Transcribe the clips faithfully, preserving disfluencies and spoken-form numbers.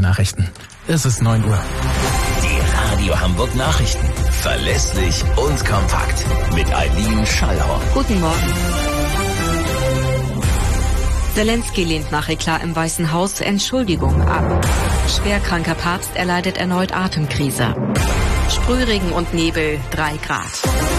Nachrichten. Es ist neun Uhr. Die Radio Hamburg Nachrichten. Verlässlich und kompakt. Mit Eileen Schallhorn. Guten Morgen. Zelensky lehnt nach Eklat im Weißen Haus Entschuldigung ab. Schwerkranker Papst erleidet erneut Atemkrise. Sprühregen und Nebel, drei Grad.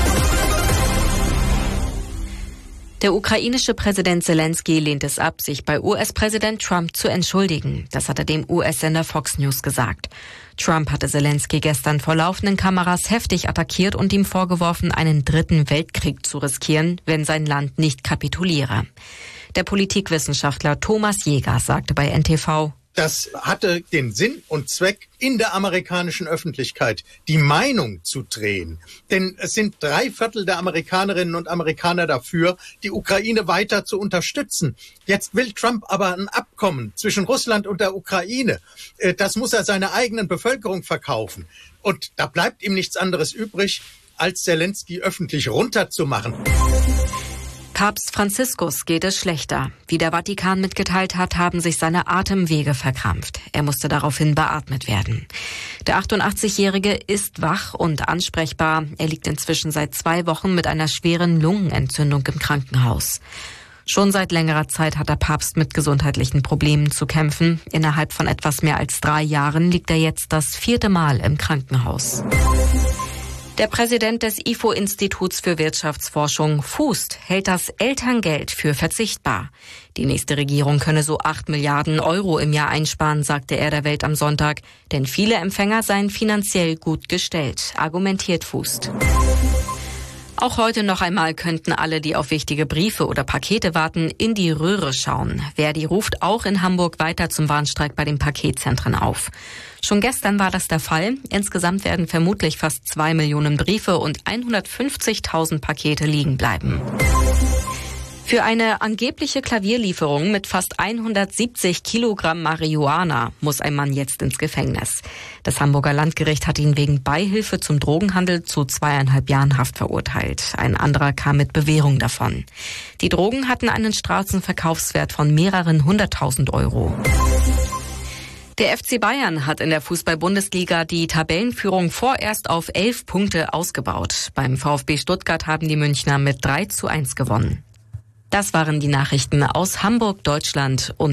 Der ukrainische Präsident Zelensky lehnt es ab, sich bei U S-Präsident Trump zu entschuldigen. Das hat er dem U S-Sender Fox News gesagt. Trump hatte Zelensky gestern vor laufenden Kameras heftig attackiert und ihm vorgeworfen, einen dritten Weltkrieg zu riskieren, wenn sein Land nicht kapituliere. Der Politikwissenschaftler Thomas Jäger sagte bei N T V: Das hatte den Sinn und Zweck, in der amerikanischen Öffentlichkeit die Meinung zu drehen. Denn es sind drei Viertel der Amerikanerinnen und Amerikaner dafür, die Ukraine weiter zu unterstützen. Jetzt will Trump aber ein Abkommen zwischen Russland und der Ukraine. Das muss er seiner eigenen Bevölkerung verkaufen. Und da bleibt ihm nichts anderes übrig, als Zelensky öffentlich runterzumachen. Papst Franziskus geht es schlechter. Wie der Vatikan mitgeteilt hat, haben sich seine Atemwege verkrampft. Er musste daraufhin beatmet werden. Der achtundachtzigjährige ist wach und ansprechbar. Er liegt inzwischen seit zwei Wochen mit einer schweren Lungenentzündung im Krankenhaus. Schon seit längerer Zeit hat der Papst mit gesundheitlichen Problemen zu kämpfen. Innerhalb von etwas mehr als drei Jahren liegt er jetzt das vierte Mal im Krankenhaus. Der Präsident des I F O-Instituts für Wirtschaftsforschung, Fußt, hält das Elterngeld für verzichtbar. Die nächste Regierung könne so acht Milliarden Euro im Jahr einsparen, sagte er der Welt am Sonntag. Denn viele Empfänger seien finanziell gut gestellt, argumentiert Fußt. Auch heute noch einmal könnten alle, die auf wichtige Briefe oder Pakete warten, in die Röhre schauen. Verdi ruft auch in Hamburg weiter zum Warnstreik bei den Paketzentren auf. Schon gestern war das der Fall. Insgesamt werden vermutlich fast zwei Millionen Briefe und hundertfünfzigtausend Pakete liegen bleiben. Für eine angebliche Klavierlieferung mit fast hundertsiebzig Kilogramm Marihuana muss ein Mann jetzt ins Gefängnis. Das Hamburger Landgericht hat ihn wegen Beihilfe zum Drogenhandel zu zweieinhalb Jahren Haft verurteilt. Ein anderer kam mit Bewährung davon. Die Drogen hatten einen Straßenverkaufswert von mehreren hunderttausend Euro. Der F C Bayern hat in der Fußball-Bundesliga die Tabellenführung vorerst auf elf Punkte ausgebaut. Beim VfB Stuttgart haben die Münchner mit drei zu eins gewonnen. Das waren die Nachrichten aus Hamburg, Deutschland und